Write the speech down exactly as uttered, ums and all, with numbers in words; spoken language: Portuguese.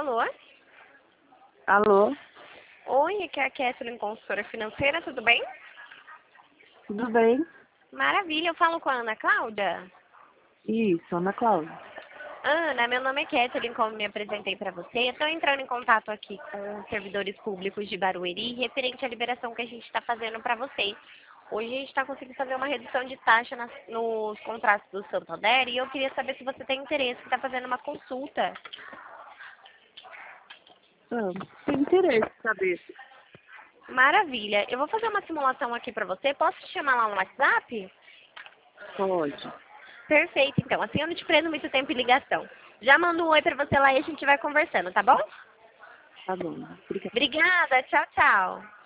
Alô? Alô? Oi, aqui é a Kathleen, consultora financeira, tudo bem? Tudo bem? Maravilha, eu falo com a Ana Cláudia. Isso, Ana Cláudia. Ana, meu nome é Kathleen, como me apresentei para você. Estou entrando em contato aqui com os servidores públicos de Barueri, referente à liberação que a gente está fazendo para você. Hoje a gente está conseguindo fazer uma redução de taxa nas, nos contratos do Santander e eu queria saber se você tem interesse em estar fazendo uma consulta. Ah, tem interesse em saber. Maravilha, eu vou fazer uma simulação aqui para você. Posso te chamar lá no WhatsApp? Pode. Perfeito, então. Assim eu não te prendo muito tempo em ligação. Já mando um oi pra você lá e a gente vai conversando, tá bom? Tá bom. Obrigada. Obrigada, tchau, tchau.